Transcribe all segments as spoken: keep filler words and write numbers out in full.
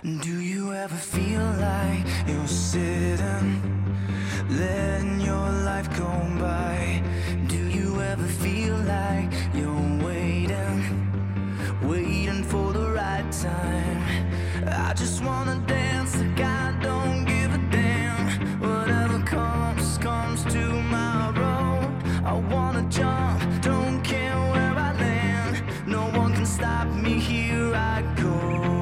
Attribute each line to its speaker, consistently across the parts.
Speaker 1: Do you ever feel like you're sitting, letting your life go by? Do you ever feel like you're waiting, waiting for the right time? I just wanna dance like I don't give a damn. Whatever comes, comes tomorrow. I wanna jump, don't care where I land. No one can stop me, here I go.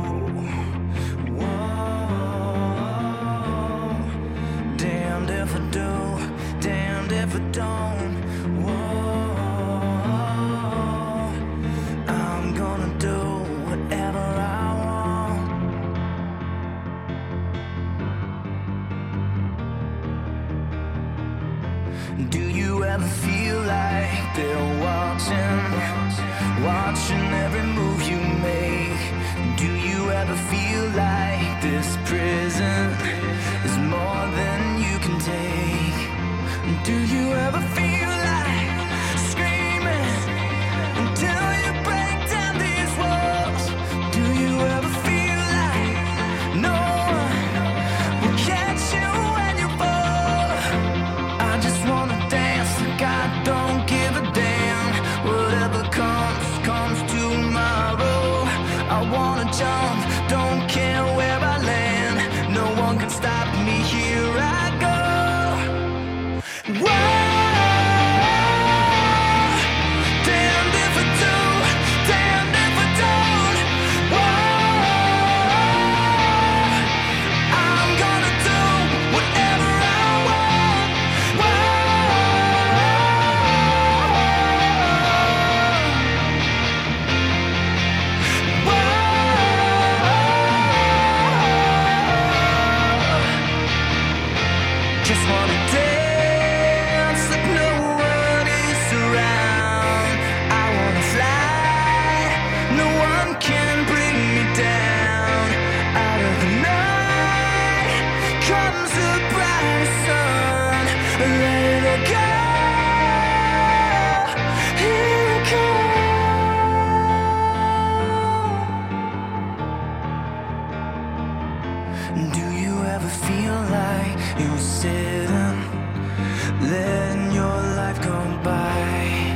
Speaker 1: If I do, damned if I don't. Whoa, I'm gonna do whatever I want. Do you ever feel like they're watching, watching every move you make? Do you ever feel like this prison is more than you can take? Do you ever feel like screaming until you break down these walls? Do you ever feel like no one will catch you when you fall? I just wanna dance like I don't give a damn. Whatever comes, comes tomorrow. I wanna jump, don't care where I land. No one can stop me, here I go. Whoa, damned if I do, damned if I don't. Whoa, I'm gonna do whatever I want. Whoa, just wanna dance like no one is around. I wanna fly, no one can bring me down. Out of the night comes a bright sun. Let it go, here it comes. Do you ever feel like you're sitting, letting your life go by?